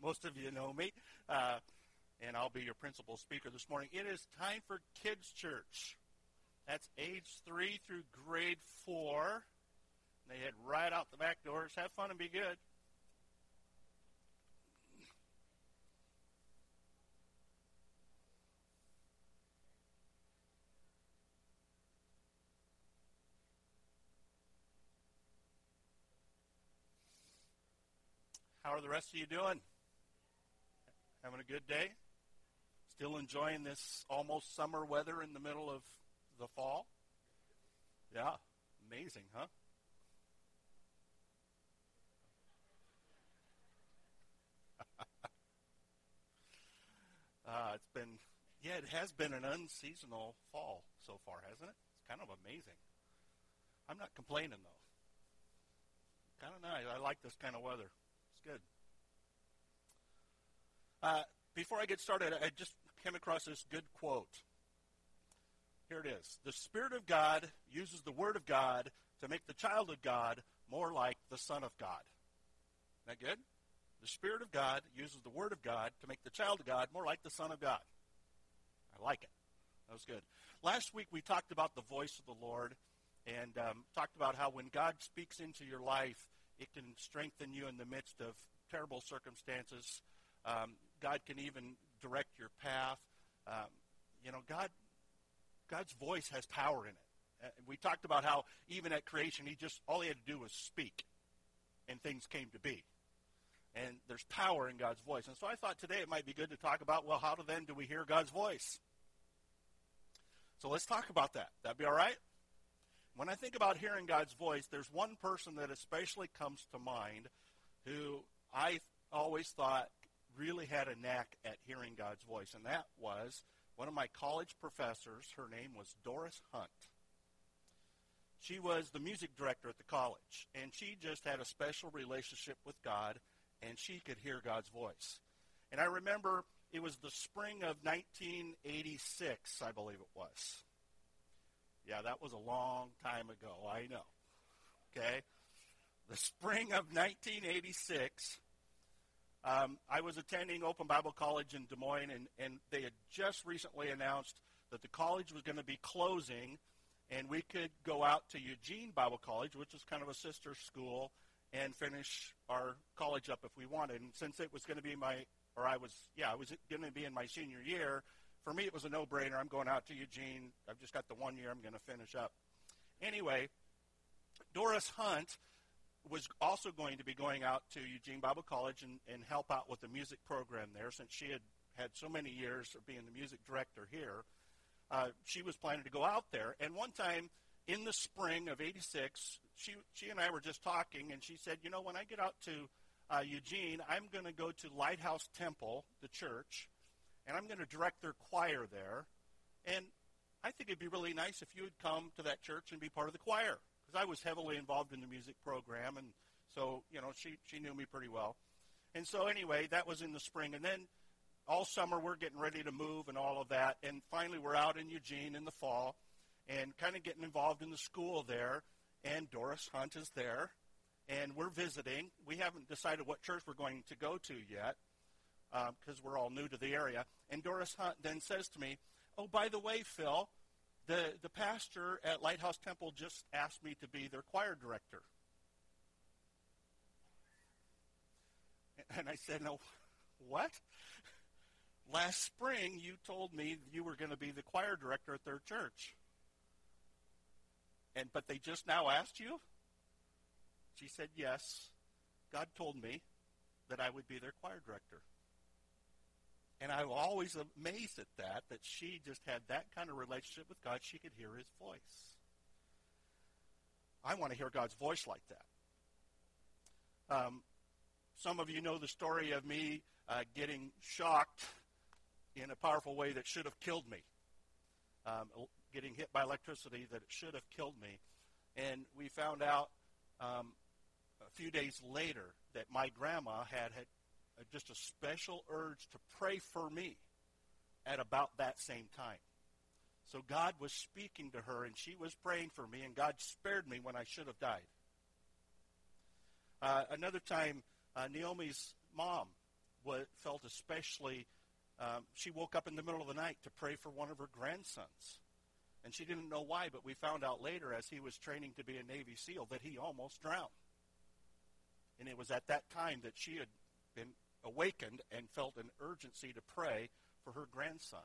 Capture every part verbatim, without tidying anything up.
most of you know me, uh, and I'll be your principal speaker this morning. It is time for Kids Church. That's age three through grade four. They head right out the back doors. Have fun and be good. How are the rest of you doing? Having a good day? Still enjoying this almost summer weather in the middle of the fall? Yeah, amazing, huh? uh, it's been, yeah, it has been an unseasonal fall so far, hasn't it? It's kind of amazing. I'm not complaining, though. Kind of nice. I like this kind of weather. It's good. Uh, before I get started, I just came across this good quote. Here it is. The Spirit of God uses the Word of God to make the child of God more like the Son of God. Isn't that good? The Spirit of God uses the Word of God to make the child of God more like the Son of God. I like it. That was good. Last week we talked about the voice of the Lord and um, talked about how when God speaks into your life, it can strengthen you in the midst of terrible circumstances. Um, God can even direct your path. Um, you know, God, God's voice has power in it. Uh, we talked about how even at creation, he just all he had to do was speak, and things came to be. And there's power in God's voice. And so I thought today it might be good to talk about, well, how do then do we hear God's voice? So let's talk about that. That'd be all right? When I think about hearing God's voice, there's one person that especially comes to mind who I always thought really had a knack at hearing God's voice, and that was one of my college professors. Her name was Doris Hunt. She was the music director at the college, and she just had a special relationship with God, and she could hear God's voice. And I remember it was the spring of nineteen eighty-six, I believe it was. Yeah, that was a long time ago, I know. Okay? The spring of nineteen eighty-six, um, I was attending Open Bible College in Des Moines, and, and they had just recently announced that the college was going to be closing, and we could go out to Eugene Bible College, which is kind of a sister school, and finish our college up if we wanted. And since it was going to be my, or I was, yeah, I was going to be in my senior year, for me, it was a no-brainer. I'm going out to Eugene. I've just got the one year I'm going to finish up. Anyway, Doris Hunt was also going to be going out to Eugene Bible College and, and help out with the music program there since she had had so many years of being the music director here. Uh, she was planning to go out there. And one time in the spring of eighty-six, she, she and I were just talking, and she said, you know, when I get out to uh, Eugene, I'm going to go to Lighthouse Temple, the church, and I'm going to direct their choir there. And I think it'd be really nice if you would come to that church and be part of the choir, because I was heavily involved in the music program, and so, you know, she, she knew me pretty well. And so anyway, that was in the spring. And then all summer we're getting ready to move and all of that, and finally we're out in Eugene in the fall and kind of getting involved in the school there, and Doris Hunt is there, and we're visiting. We haven't decided what church we're going to go to yet, because uh, we're all new to the area. And Doris Hunt then says to me, oh, by the way, Phil, the, the pastor at Lighthouse Temple just asked me to be their choir director. And I said, no, what? Last spring you told me you were going to be the choir director at their church. And but they just now asked you? She said, yes. God told me that I would be their choir director. And I'm always amazed at that, that she just had that kind of relationship with God. She could hear his voice. I want to hear God's voice like that. Um, some of you know the story of me uh, getting shocked in a powerful way that should have killed me. Um, getting hit by electricity that it should have killed me. And we found out um, a few days later that my grandma had had just a special urge to pray for me at about that same time. So God was speaking to her, and she was praying for me, and God spared me when I should have died. Uh, another time, uh, Naomi's mom was, felt especially, um, she woke up in the middle of the night to pray for one of her grandsons. And she didn't know why, but we found out later as he was training to be a Navy SEAL that he almost drowned. And it was at that time that she had been awakened and felt an urgency to pray for her grandson.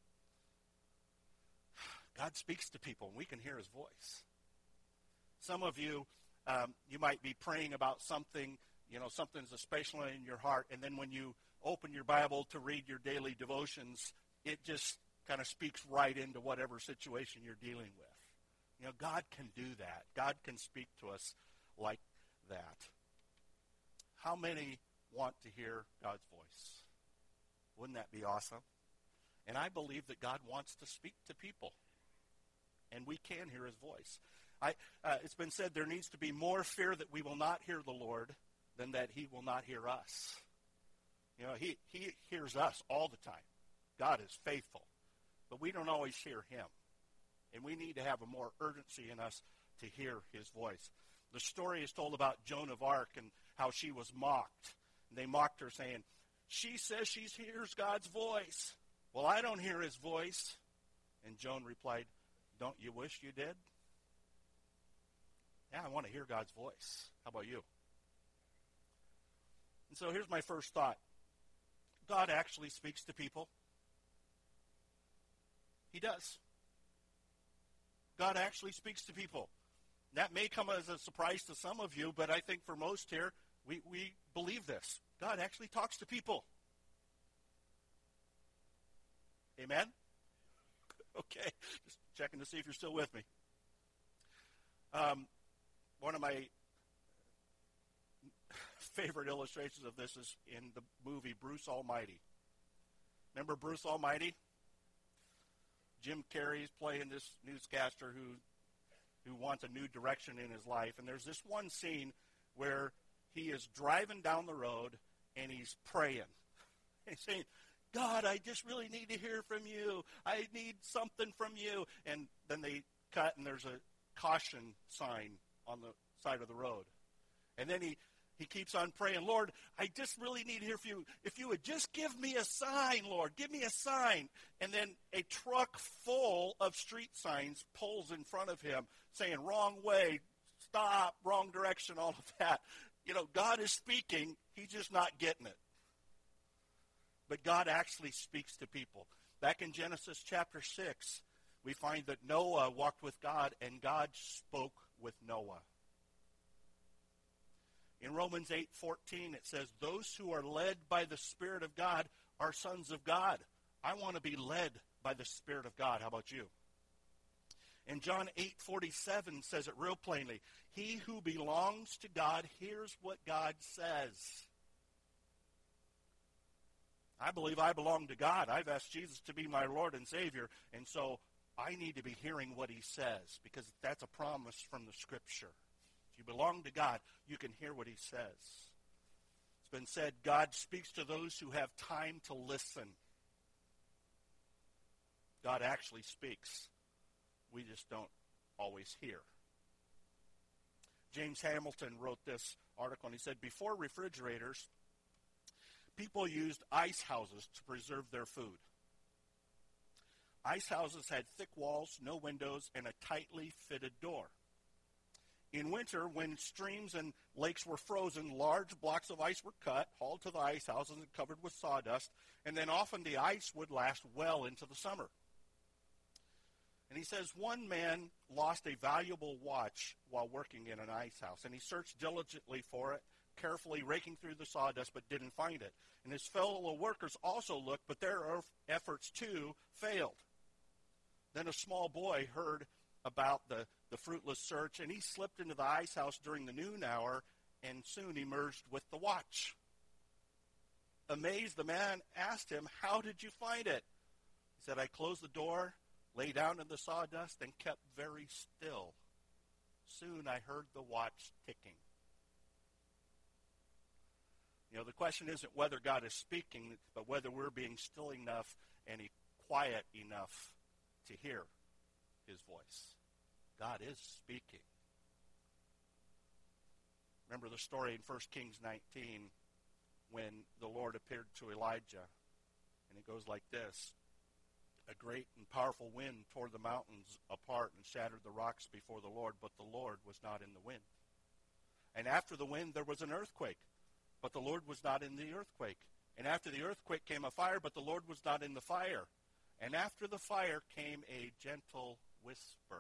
God speaks to people, and we can hear his voice. Some of you, um, you might be praying about something, you know, something's especially in your heart, and then when you open your Bible to read your daily devotions, it just kind of speaks right into whatever situation you're dealing with. You know, God can do that. God can speak to us like that. How many want to hear God's voice? Wouldn't that be awesome? And I believe that God wants to speak to people, and we can hear his voice. I, uh, it's been said there needs to be more fear that we will not hear the Lord than that he will not hear us. You know, he, he hears us all the time. God is faithful. But we don't always hear him. And we need to have a more urgency in us to hear his voice. The story is told about Joan of Arc and how she was mocked. And they mocked her saying, she says she hears God's voice. Well, I don't hear his voice. And Joan replied, don't you wish you did? Yeah, I want to hear God's voice. How about you? And so here's my first thought. God actually speaks to people. He does. God actually speaks to people. That may come as a surprise to some of you, but I think for most here, we, we believe this. God actually talks to people. Amen? Okay, just checking to see if you're still with me. Um, one of my favorite illustrations of this is in the movie Bruce Almighty. Remember Bruce Almighty? Jim Carrey's playing this newscaster who who wants a new direction in his life. And there's this one scene where he is driving down the road and he's praying. He's saying, God, I just really need to hear from you. I need something from you. And then they cut and there's a caution sign on the side of the road. And then he He keeps on praying, Lord, I just really need to hear from you. If you would just give me a sign, Lord, give me a sign. And then a truck full of street signs pulls in front of him saying, wrong way, stop, wrong direction, all of that. You know, God is speaking. He's just not getting it. But God actually speaks to people. Back in Genesis chapter six, we find that Noah walked with God and God spoke with Noah. In Romans eight fourteen, it says, those who are led by the Spirit of God are sons of God. I want to be led by the Spirit of God. How about you? And John eight forty-seven says it real plainly. He who belongs to God hears what God says. I believe I belong to God. I've asked Jesus to be my Lord and Savior, and so I need to be hearing what he says because that's a promise from the Scripture. If you belong to God, you can hear what he says. It's been said, God speaks to those who have time to listen. God actually speaks. We just don't always hear. James Hamilton wrote this article, and he said, before refrigerators, people used ice houses to preserve their food. Ice houses had thick walls, no windows, and a tightly fitted door. In winter, when streams and lakes were frozen, large blocks of ice were cut, hauled to the ice houses, and covered with sawdust, and then often the ice would last well into the summer. And he says one man lost a valuable watch while working in an ice house, and he searched diligently for it, carefully raking through the sawdust, but didn't find it. And his fellow workers also looked, but their efforts too failed. Then a small boy heard about the, the fruitless search, and he slipped into the ice house during the noon hour and soon emerged with the watch. Amazed, the man asked him, how did you find it? He said, I closed the door, lay down in the sawdust, and kept very still. Soon I heard the watch ticking. You know, the question isn't whether God is speaking, but whether we're being still enough and quiet enough to hear his voice. God is speaking. Remember the story in First Kings nineteen when the Lord appeared to Elijah. And it goes like this. A great and powerful wind tore the mountains apart and shattered the rocks before the Lord, but the Lord was not in the wind. And after the wind there was an earthquake, but the Lord was not in the earthquake. And after the earthquake came a fire, but the Lord was not in the fire. And after the fire came a gentle whisper.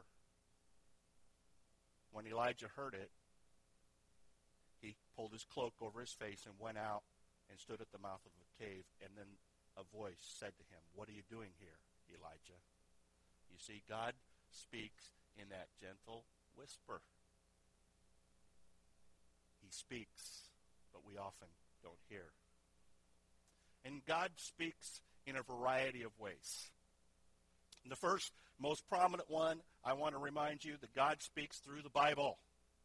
When Elijah heard it, he pulled his cloak over his face and went out and stood at the mouth of the cave. And then a voice said to him, "What are you doing here, Elijah?" You see, God speaks in that gentle whisper. He speaks, but we often don't hear. And God speaks in a variety of ways. The first, most prominent one, I want to remind you that God speaks through the Bible.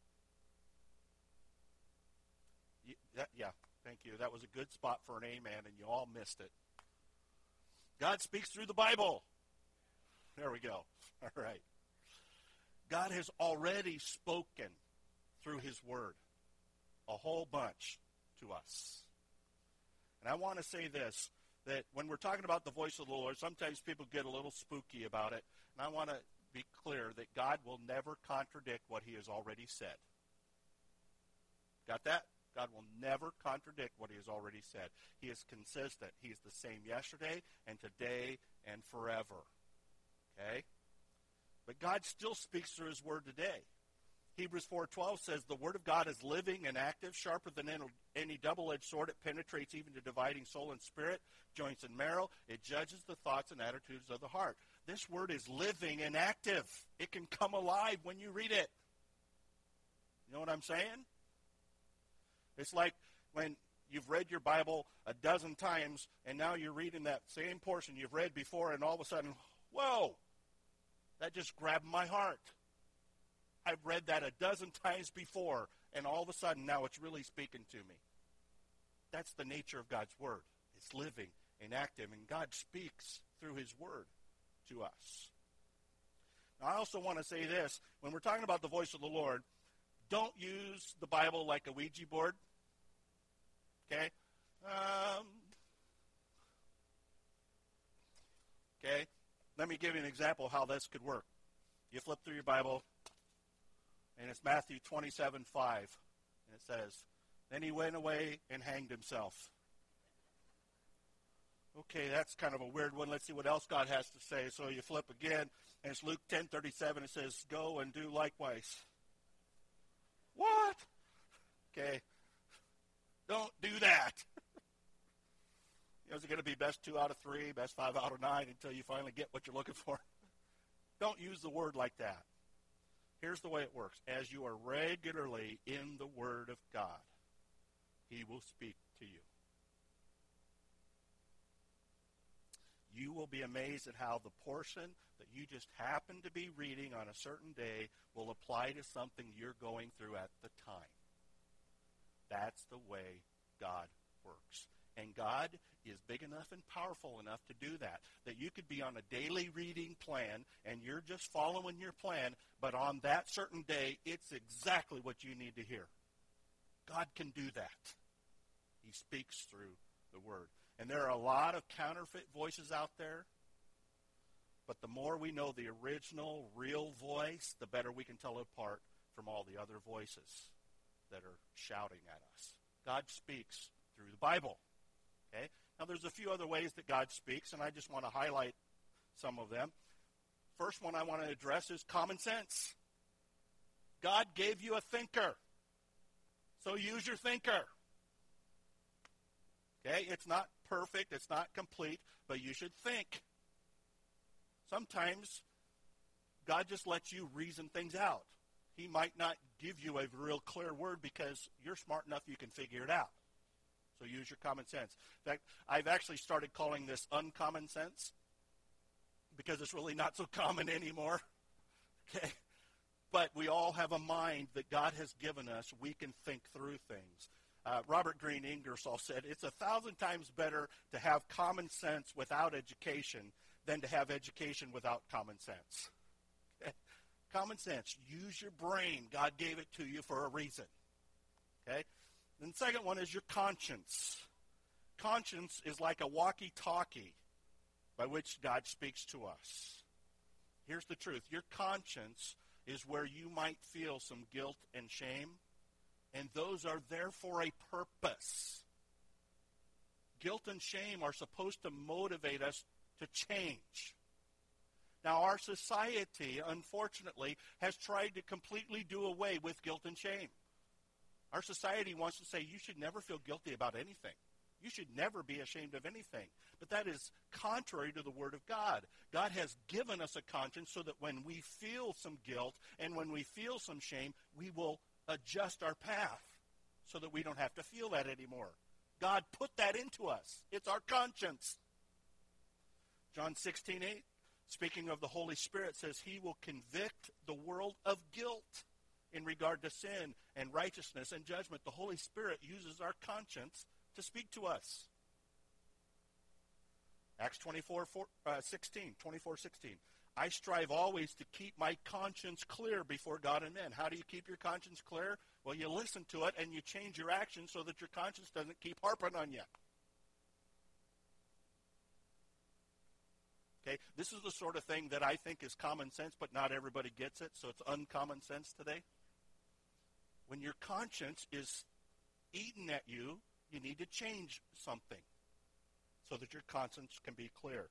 Yeah, thank you. That was a good spot for an amen, and you all missed it. God speaks through the Bible. There we go. All right. God has already spoken through his word a whole bunch to us. And I want to say this, that when we're talking about the voice of the Lord, sometimes people get a little spooky about it. And I want to be clear that God will never contradict what he has already said. Got that? God will never contradict what he has already said. He is consistent. He is the same yesterday and today and forever. Okay? But God still speaks through his word today. Hebrews four twelve says, "The word of God is living and active, sharper than any double-edged sword. It penetrates even to dividing soul and spirit, joints and marrow. It judges the thoughts and attitudes of the heart." This word is living and active. It can come alive when you read it. You know what I'm saying? It's like when you've read your Bible a dozen times, and now you're reading that same portion you've read before, and all of a sudden, whoa, that just grabbed my heart. I've read that a dozen times before, and all of a sudden now it's really speaking to me. That's the nature of God's word. It's living and active, and God speaks through his word to us. Now, I also want to say this. When we're talking about the voice of the Lord, don't use the Bible like a Ouija board. Okay? Um, okay? Let me give you an example of how this could work. You flip through your Bible, and it's Matthew twenty-seven five. And it says, "Then he went away and hanged himself." Okay, that's kind of a weird one. Let's see what else God has to say. So you flip again, and it's Luke ten thirty-seven. It says, "Go and do likewise." What? Okay. Don't do that. You know, is it going to be best two out of three, best five out of nine until you finally get what you're looking for? Don't use the word like that. Here's the way it works. As you are regularly in the Word of God, he will speak to you. You will be amazed at how the portion that you just happen to be reading on a certain day will apply to something you're going through at the time. That's the way God works. And God is big enough and powerful enough to do that. That you could be on a daily reading plan and you're just following your plan, but on that certain day, it's exactly what you need to hear. God can do that. He speaks through the Word. And there are a lot of counterfeit voices out there, but the more we know the original, real voice, the better we can tell it apart from all the other voices that are shouting at us. God speaks through the Bible. Okay? Now, there's a few other ways that God speaks, and I just want to highlight some of them. First one I want to address is common sense. God gave you a thinker, so use your thinker. Okay? It's not perfect, it's not complete, but you should think. Sometimes God just lets you reason things out. He might not give you a real clear word because you're smart enough you can figure it out. So use your common sense. In fact, I've actually started calling this uncommon sense because it's really not so common anymore. Okay? But we all have a mind that God has given us. We can think through things. Uh, Robert Greene Ingersoll said, "It's a thousand times better to have common sense without education than to have education without common sense." Okay? Common sense. Use your brain. God gave it to you for a reason. Okay? And the second one is your conscience. conscience is like a walkie-talkie by which God speaks to us. Here's the truth. Your conscience is where you might feel some guilt and shame, and those are there for a purpose. Guilt and shame are supposed to motivate us to change. Now, our society, unfortunately, has tried to completely do away with guilt and shame. Our society wants to say you should never feel guilty about anything. You should never be ashamed of anything. But that is contrary to the Word of God. God has given us a conscience so that when we feel some guilt and when we feel some shame, we will adjust our path so that we don't have to feel that anymore. God put that into us. It's our conscience. John sixteen eight, speaking of the Holy Spirit, says he will convict the world of guilt in regard to sin and righteousness and judgment. The Holy Spirit uses our conscience to speak to us. Acts twenty-four sixteen, twenty-four sixteen. I strive always to keep my conscience clear before God and men. How do you keep your conscience clear? Well, you listen to it and you change your actions so that your conscience doesn't keep harping on you. Okay, this is the sort of thing that I think is common sense, but not everybody gets it, so it's uncommon sense today. When your conscience is eating at you, you need to change something so that your conscience can be clear.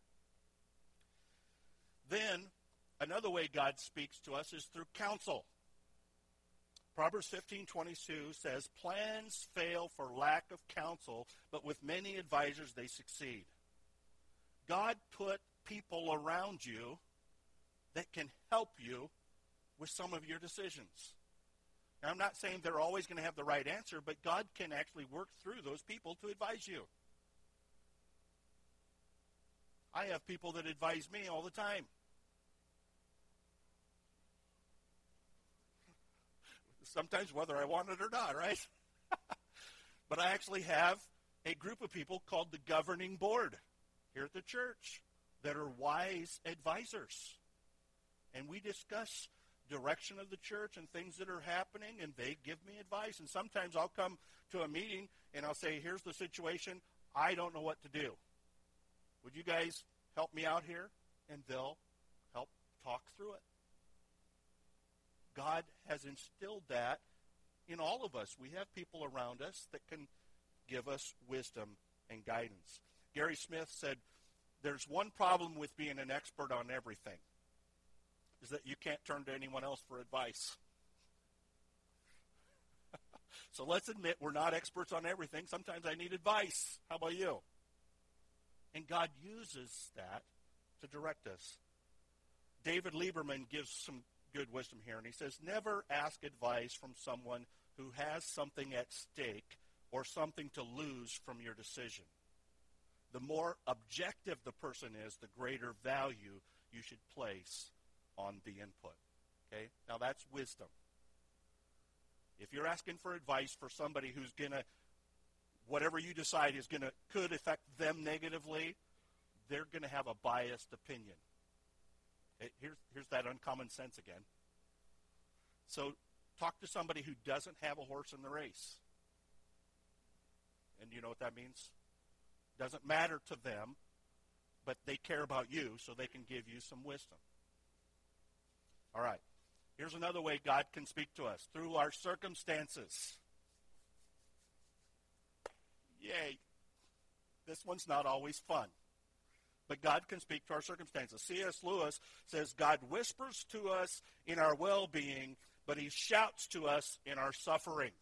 Then, another way God speaks to us is through counsel. Proverbs fifteen twenty-two says, plans fail for lack of counsel, but with many advisors they succeed. God put people around you that can help you with some of your decisions. Now, I'm not saying they're always going to have the right answer, but God can actually work through those people to advise you. I have people that advise me all the time. Sometimes whether I want it or not, right? But I actually have a group of people called the governing board here at the church that are wise advisors. And we discuss direction of the church and things that are happening, and they give me advice. And sometimes I'll come to a meeting and I'll say, here's the situation. I don't know what to do. Would you guys help me out here? And they'll help talk through it. God has instilled that in all of us. We have people around us that can give us wisdom and guidance. Gary Smith said, there's one problem with being an expert on everything, is that you can't turn to anyone else for advice. So let's admit we're not experts on everything. Sometimes I need advice. How about you? And God uses that to direct us. David Lieberman gives some good wisdom here, and he says, never ask advice from someone who has something at stake or something to lose from your decision. The more objective the person is, the greater value you should place on the input. Okay? Now that's wisdom. If you're asking for advice for somebody who's going to, whatever you decide is going to, could affect them negatively, they're going to have a biased opinion. Here's, here's that uncommon sense again. So talk to somebody who doesn't have a horse in the race. And you know what that means? Doesn't matter to them, but they care about you, so they can give you some wisdom. All right. Here's another way God can speak to us, through our circumstances. Yay. This one's not always fun. But God can speak to our circumstances. C S Lewis says, God whispers to us in our well-being, but he shouts to us in our suffering.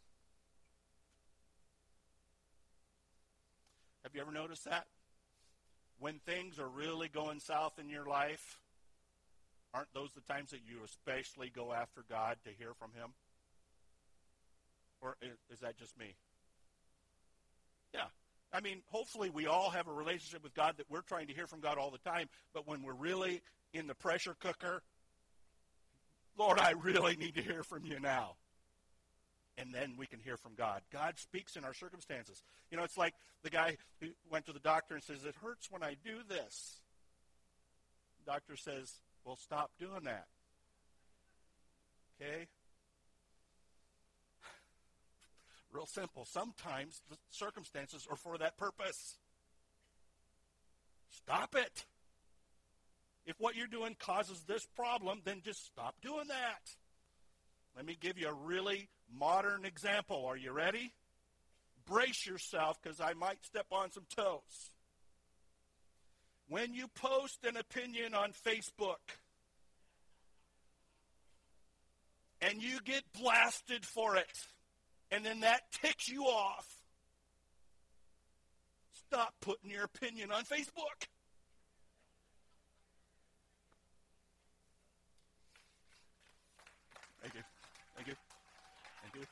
Have you ever noticed that? When things are really going south in your life, aren't those the times that you especially go after God to hear from him? Or is that just me? Yeah. I mean, hopefully we all have a relationship with God that we're trying to hear from God all the time, but when we're really in the pressure cooker, Lord, I really need to hear from you now. And then we can hear from God. God speaks in our circumstances. You know, it's like the guy who went to the doctor and says, it hurts when I do this. The doctor says, well, stop doing that. Okay? Real simple. Sometimes the circumstances are for that purpose. Stop it. If what you're doing causes this problem, then just stop doing that. Let me give you a really modern example. Are you ready? Brace yourself, because I might step on some toes. When you post an opinion on Facebook and you get blasted for it, and then that ticks you off, stop putting your opinion on Facebook. Thank you. Thank you. Thank you.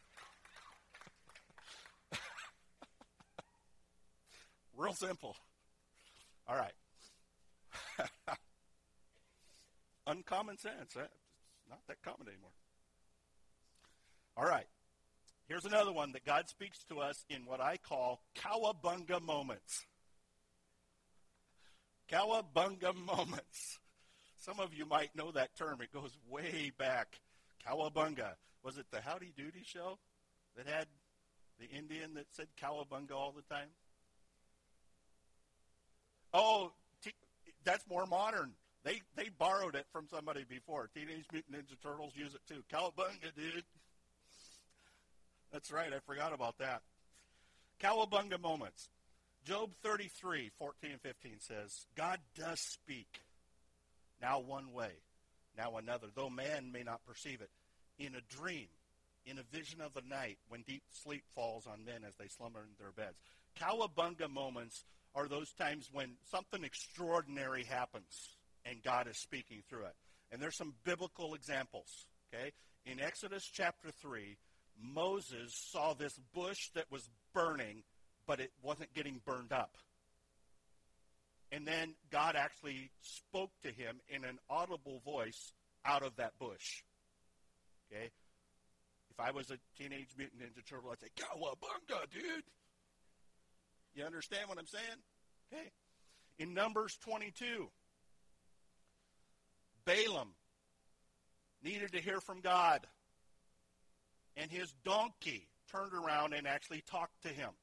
Real simple. All right. Uncommon sense. It's not that common anymore. All right. Here's another one that God speaks to us in what I call cowabunga moments. Cowabunga moments. Some of you might know that term. It goes way back. Cowabunga. Was it the Howdy Doody show that had the Indian that said cowabunga all the time? Oh, t- that's more modern. They they borrowed it from somebody before. Teenage Mutant Ninja Turtles use it too. Cowabunga, dude. That's right. I forgot about that. Cowabunga moments. Job thirty-three, fourteen and fifteen says, God does speak, now one way, now another, though man may not perceive it, in a dream, in a vision of the night, when deep sleep falls on men as they slumber in their beds. Cowabunga moments are those times when something extraordinary happens and God is speaking through it. And there's some biblical examples, okay? In Exodus chapter three, Moses saw this bush that was burning, but it wasn't getting burned up. And then God actually spoke to him in an audible voice out of that bush. Okay? If I was a Teenage Mutant Ninja Turtle, I'd say, cowabunga, dude. You understand what I'm saying? Okay. In Numbers twenty-two, Balaam needed to hear from God. And his donkey turned around and actually talked to him.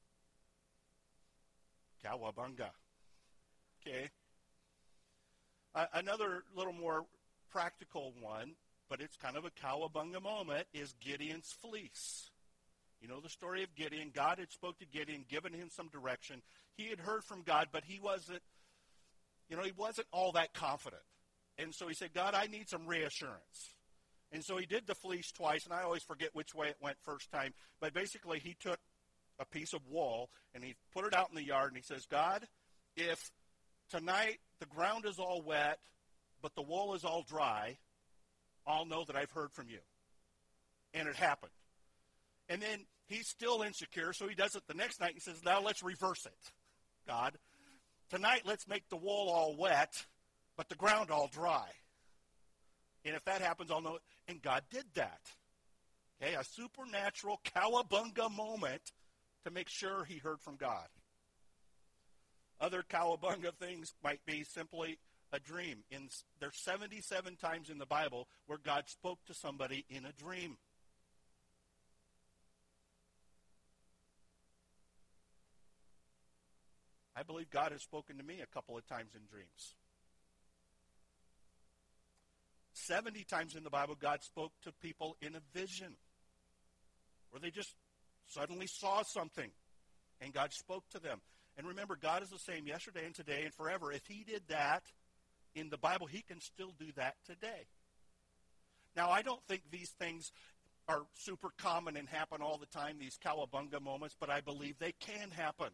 Cowabunga. Okay. Uh, another little more practical one, but it's kind of a cowabunga moment, is Gideon's fleece. You know the story of Gideon. God had spoke to Gideon, given him some direction. He had heard from God, but he wasn't, you know, he wasn't all that confident. And so he said, God, I need some reassurance. And so he did the fleece twice, and I always forget which way it went first time. But basically, he took a piece of wool, and he put it out in the yard, and he says, God, if tonight the ground is all wet, but the wool is all dry, I'll know that I've heard from you. And it happened. And then he's still insecure, so he does it the next night. He says, now let's reverse it, God. Tonight, let's make the wool all wet, but the ground all dry. And if that happens, I'll know it. And God did that. Okay, a supernatural cowabunga moment to make sure he heard from God. Other cowabunga things might be simply a dream. In, there's seventy-seven times in the Bible where God spoke to somebody in a dream. I believe God has spoken to me a couple of times in dreams. seventy times in the Bible, God spoke to people in a vision, where they just suddenly saw something, and God spoke to them. And remember, God is the same yesterday and today and forever. If he did that in the Bible, he can still do that today. Now, I don't think these things are super common and happen all the time, these cowabunga moments, but I believe they can happen.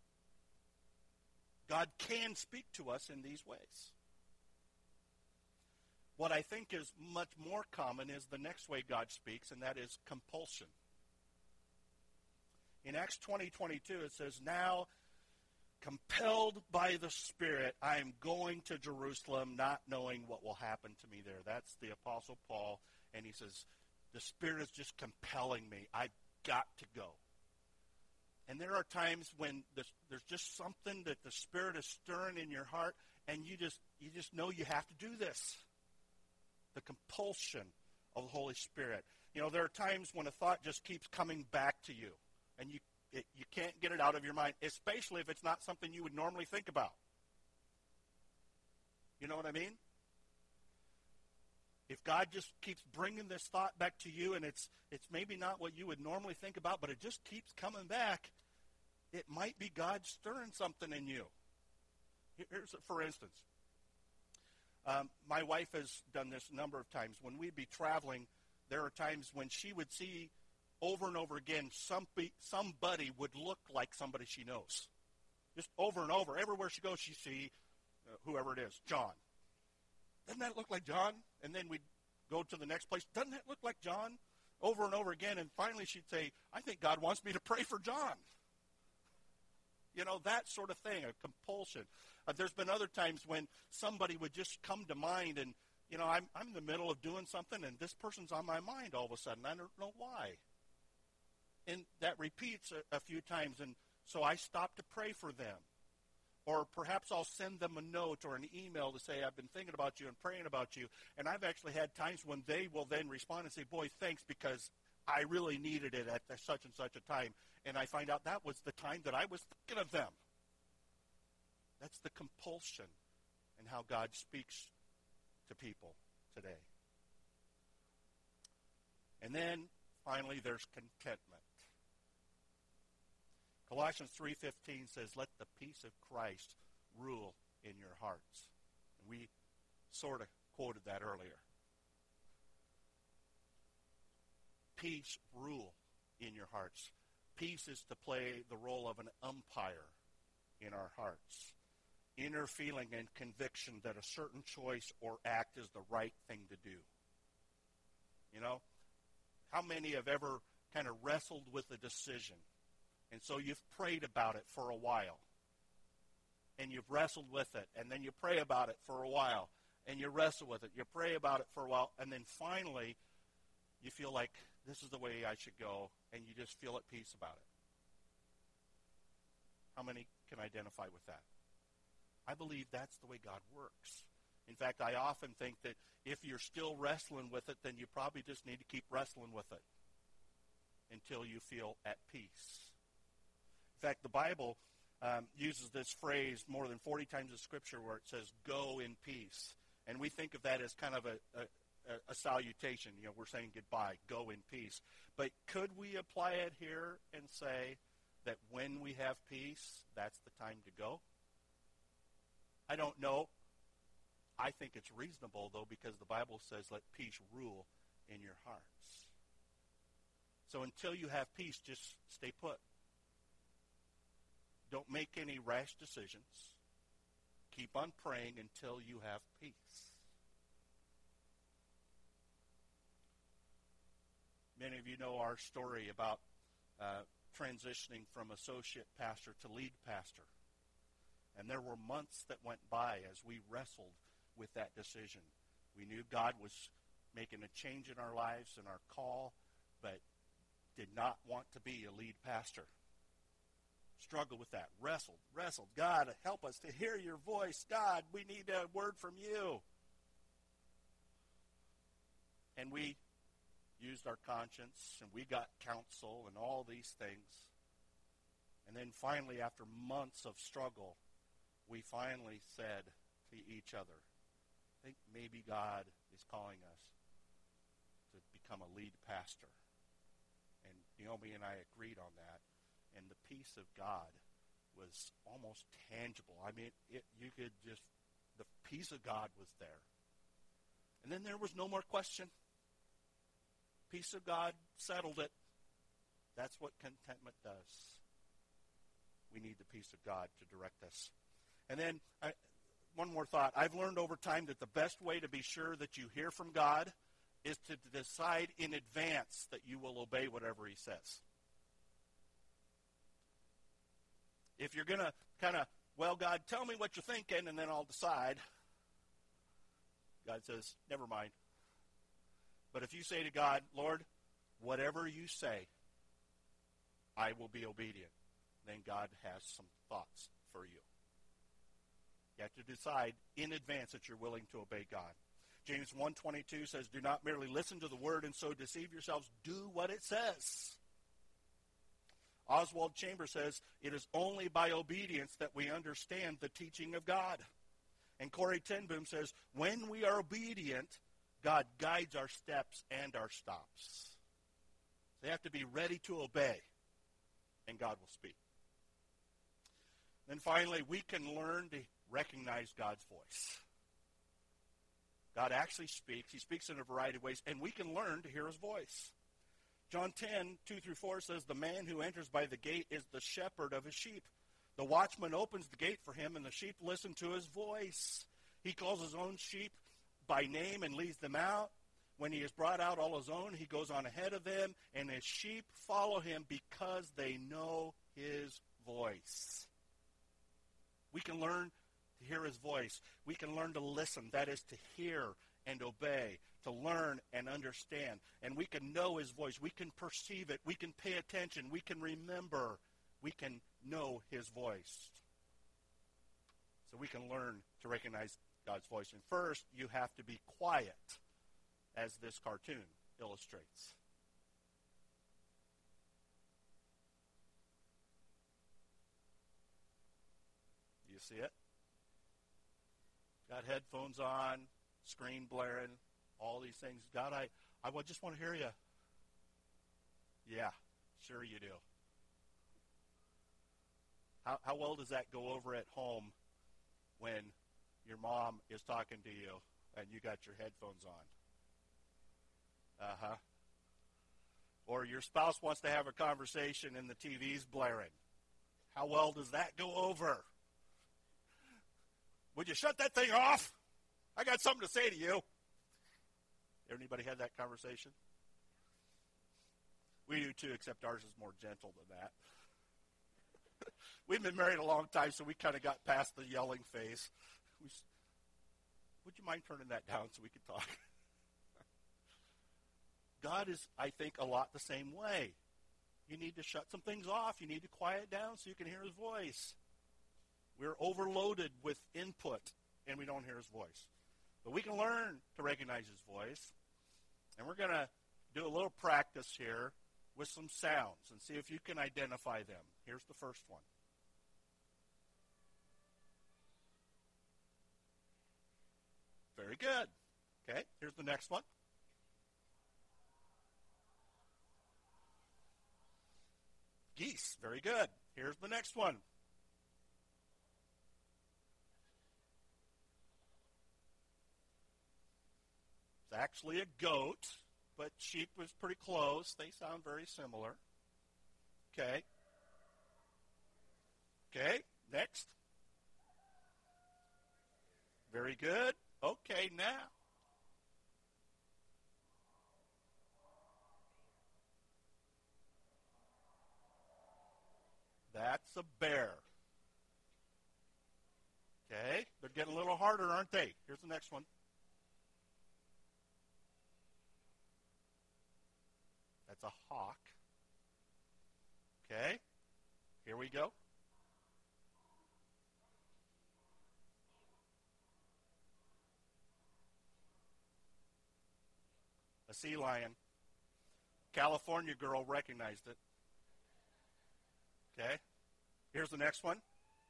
God can speak to us in these ways. What I think is much more common is the next way God speaks, and that is compulsion. In Acts twenty twenty-two, it says, now, compelled by the Spirit, I am going to Jerusalem, not knowing what will happen to me there. That's the Apostle Paul, and he says, the Spirit is just compelling me. I've got to go. And there are times when this, there's just something that the Spirit is stirring in your heart, and you just you just know you have to do this. The compulsion of the Holy Spirit. You know, there are times when a thought just keeps coming back to you, and you it, you can't get it out of your mind, especially if it's not something you would normally think about. You know what I mean? If God just keeps bringing this thought back to you, and it's it's maybe not what you would normally think about, but it just keeps coming back, it might be God stirring something in you. Here's, for instance, um, my wife has done this a number of times. When we'd be traveling, there are times when she would see over and over again somebody, somebody would look like somebody she knows. Just over and over. Everywhere she goes, she see uh, whoever it is, John. Doesn't that look like John? And then we'd go to the next place. Doesn't that look like John? Over and over again. And finally she'd say, I think God wants me to pray for John. You know, that sort of thing, a compulsion. Uh, there's been other times when somebody would just come to mind and, you know, I'm, I'm in the middle of doing something and this person's on my mind all of a sudden. I don't know why. And that repeats a, a few times. And so I stop to pray for them. Or perhaps I'll send them a note or an email to say, I've been thinking about you and praying about you. And I've actually had times when they will then respond and say, boy, thanks, because I really needed it at such and such a time. And I find out that was the time that I was thinking of them. That's the compulsion and how God speaks to people today. And then, finally, there's contentment. Colossians three fifteen says, let the peace of Christ rule in your hearts. And we sort of quoted that earlier. Peace rule in your hearts. Peace is to play the role of an umpire in our hearts. Inner feeling and conviction that a certain choice or act is the right thing to do. You know, how many have ever kind of wrestled with a decision? And so you've prayed about it for a while. And you've wrestled with it. And then you pray about it for a while. And you wrestle with it. You pray about it for a while. And then finally, you feel like this is the way I should go. And you just feel at peace about it. How many can identify with that? I believe that's the way God works. In fact, I often think that if you're still wrestling with it, then you probably just need to keep wrestling with it until you feel at peace. In fact, the Bible um, uses this phrase more than forty times in Scripture where it says, go in peace. And we think of that as kind of a, a, a salutation. You know, we're saying goodbye, go in peace. But could we apply it here and say that when we have peace, that's the time to go? I don't know. I think it's reasonable, though, because the Bible says let peace rule in your hearts. So until you have peace, just stay put. Don't make any rash decisions. Keep on praying until you have peace. Many of you know our story about uh, transitioning from associate pastor to lead pastor. And there were months that went by as we wrestled with that decision. We knew God was making a change in our lives and our call, but did not want to be a lead pastor. Struggled with that. Wrestled, wrestled. God, help us to hear your voice. God, we need a word from you. And we used our conscience, and we got counsel and all these things. And then finally, after months of struggle, we finally said to each other, I think maybe God is calling us to become a lead pastor. And Naomi and I agreed on that. And the peace of God was almost tangible. I mean, it, you could just, the peace of God was there. And then there was no more question. Peace of God settled it. That's what contentment does. We need the peace of God to direct us. And then I, one more thought. I've learned over time that the best way to be sure that you hear from God is to decide in advance that you will obey whatever he says. If you're going to kind of, well, God, tell me what you're thinking, and then I'll decide. God says, never mind. But if you say to God, Lord, whatever you say, I will be obedient, then God has some thoughts for you. You have to decide in advance that you're willing to obey God. James one twenty-two says, do not merely listen to the word and so deceive yourselves. Do what it says. Oswald Chambers says, it is only by obedience that we understand the teaching of God. And Corey ten Boom says, when we are obedient, God guides our steps and our stops. They have to be ready to obey, and God will speak. Then finally, we can learn to recognize God's voice. God actually speaks. He speaks in a variety of ways, and we can learn to hear his voice. John ten, two through four says, the man who enters by the gate is the shepherd of his sheep. The watchman opens the gate for him, and the sheep listen to his voice. He calls his own sheep by name and leads them out. When he has brought out all his own, he goes on ahead of them, and his sheep follow him because they know his voice. We can learn to hear his voice. We can learn to listen, that is to hear and obey, to learn and understand. And we can know his voice. We can perceive it. We can pay attention. We can remember. We can know his voice. So we can learn to recognize God's voice. And first, you have to be quiet, as this cartoon illustrates. Do you see it? Got headphones on, screen blaring, all these things. God, I, I just want to hear you. Yeah, sure you do. How, how well does that go over at home when your mom is talking to you and you got your headphones on? Uh-huh. Or your spouse wants to have a conversation and the T V's blaring. How well does that go over? Would you shut that thing off? I got something to say to you. Anybody had that conversation? We do too, except ours is more gentle than that. We've been married a long time, so we kind of got past the yelling phase. We, would you mind turning that down so we can talk? God is, I think, a lot the same way. You need to shut some things off. You need to quiet down so you can hear his voice. We're overloaded with input, and we don't hear his voice. But we can learn to recognize his voice. And we're going to do a little practice here with some sounds and see if you can identify them. Here's the first one. Very good. Okay, here's the next one. Geese. Very good. Here's the next one. It's actually a goat, but sheep was pretty close. They sound very similar. Okay. Okay, next. Very good. Okay, now. That's a bear. Okay, they're getting a little harder, aren't they? Here's the next one. That's a hawk. Okay, here we go. A sea lion. California girl recognized it. Okay, here's the next one.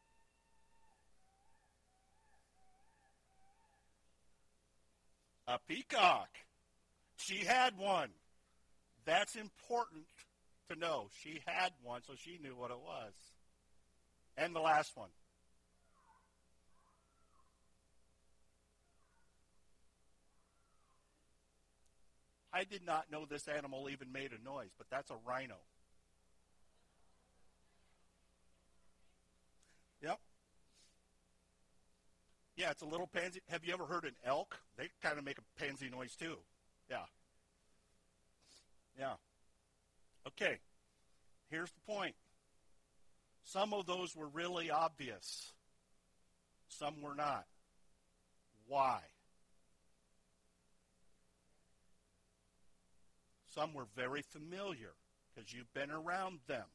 A peacock. She had one. That's important to know. She had one, so she knew what it was. And the last one. I did not know this animal even made a noise, but that's a rhino. Yep. Yeah, it's a little pansy. Have you ever heard an elk? They kind of make a pansy noise too. Yeah. Yeah. Okay. Here's the point. Some of those were really obvious. Some were not. Why? Some were very familiar because you've been around them.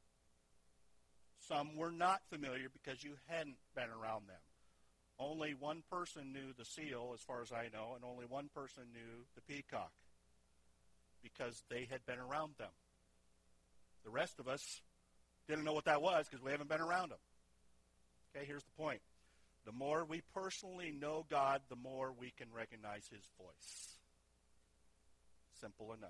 Some were not familiar because you hadn't been around them. Only one person knew the seal, as far as I know, and only one person knew the peacock because they had been around them. The rest of us didn't know what that was because we haven't been around them. Okay, here's the point. The more we personally know God, the more we can recognize his voice. Simple enough.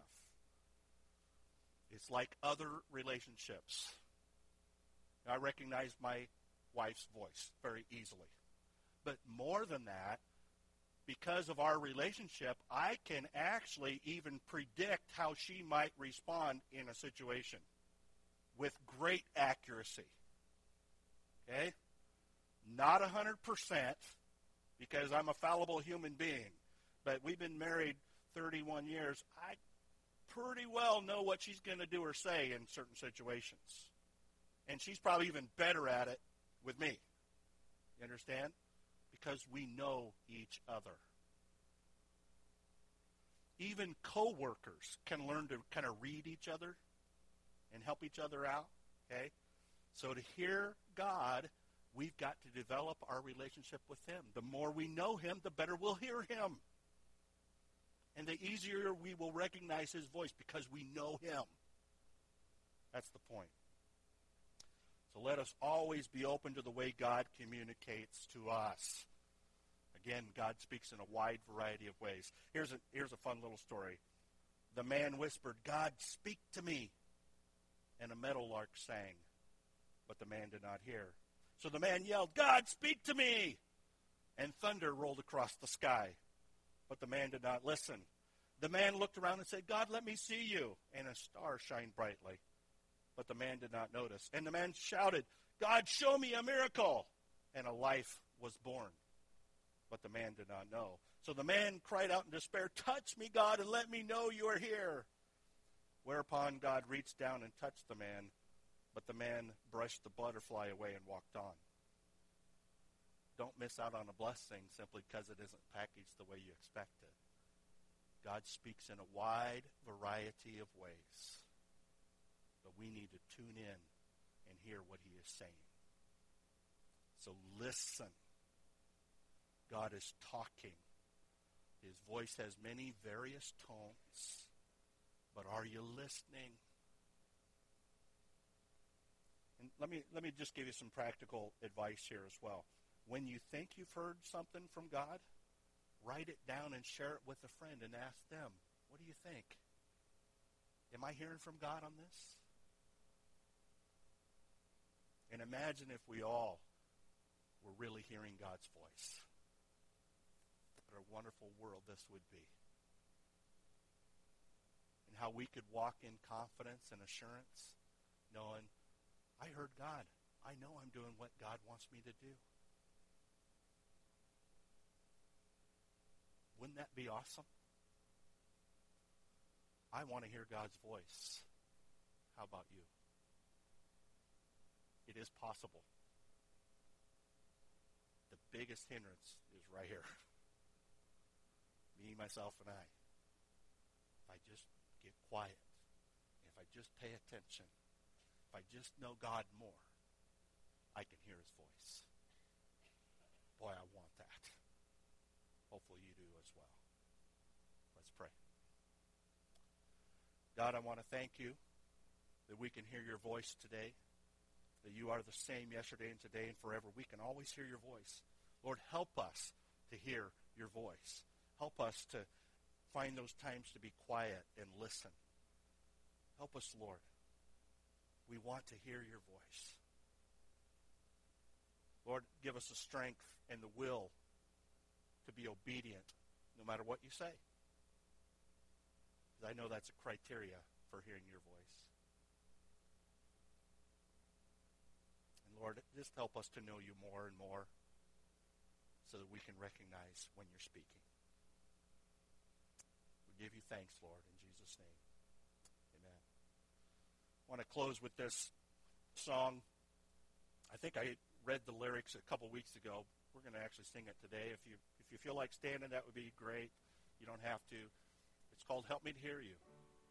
It's like other relationships. I recognize my wife's voice very easily. But more than that, because of our relationship, I can actually even predict how she might respond in a situation with great accuracy. Okay? Not one hundred percent, because I'm a fallible human being. But we've been married thirty-one years. I pretty well know what she's going to do or say in certain situations. And she's probably even better at it with me. You understand? Because we know each other. Even co-workers can learn to kind of read each other and help each other out. Okay? So to hear God, we've got to develop our relationship with him. The more we know him, the better we'll hear him. And the easier we will recognize his voice because we know him. That's the point. So let us always be open to the way God communicates to us. Again, God speaks in a wide variety of ways. Here's a, here's a fun little story. The man whispered, "God, speak to me." And a meadowlark sang, but the man did not hear. So the man yelled, "God, speak to me!" And thunder rolled across the sky, but the man did not listen. The man looked around and said, "God, let me see you." And a star shined brightly, but the man did not notice. And the man shouted, "God, show me a miracle." And a life was born, but the man did not know. So the man cried out in despair, "Touch me, God, and let me know you are here." Whereupon God reached down and touched the man, but the man brushed the butterfly away and walked on. Don't miss out on a blessing simply because it isn't packaged the way you expect it. God speaks in a wide variety of ways, but we need to tune in and hear what he is saying. So listen. God is talking. His voice has many various tones, but are you listening? And let me let me just give you some practical advice here as well. When you think you've heard something from God, write it down and share it with a friend and ask them, "What do you think? Am I hearing from God on this?" And imagine if we all were really hearing God's voice. What a wonderful world this would be. And how we could walk in confidence and assurance, knowing, I heard God. I know I'm doing what God wants me to do. Wouldn't that be awesome? I want to hear God's voice. How about you? It is possible. The biggest hindrance is right here. Me, myself, and I. If I just get quiet, if I just pay attention, if I just know God more, I can hear his voice. Boy, I want that. Hopefully you do as well. Let's pray. God, I want to thank you that we can hear your voice today, that you are the same yesterday and today and forever. We can always hear your voice. Lord, help us to hear your voice. Help us to find those times to be quiet and listen. Help us, Lord. We want to hear your voice. Lord, give us the strength and the will to be obedient no matter what you say. Because I know that's a criteria for hearing your voice. And Lord, just help us to know you more and more so that we can recognize when you're speaking. We give you thanks, Lord, in Jesus' name. Amen. I want to close with this song. I think I read the lyrics a couple weeks ago. We're going to actually sing it today. If you if you feel like standing, that would be great. You don't have to. It's called Help Me to Hear You.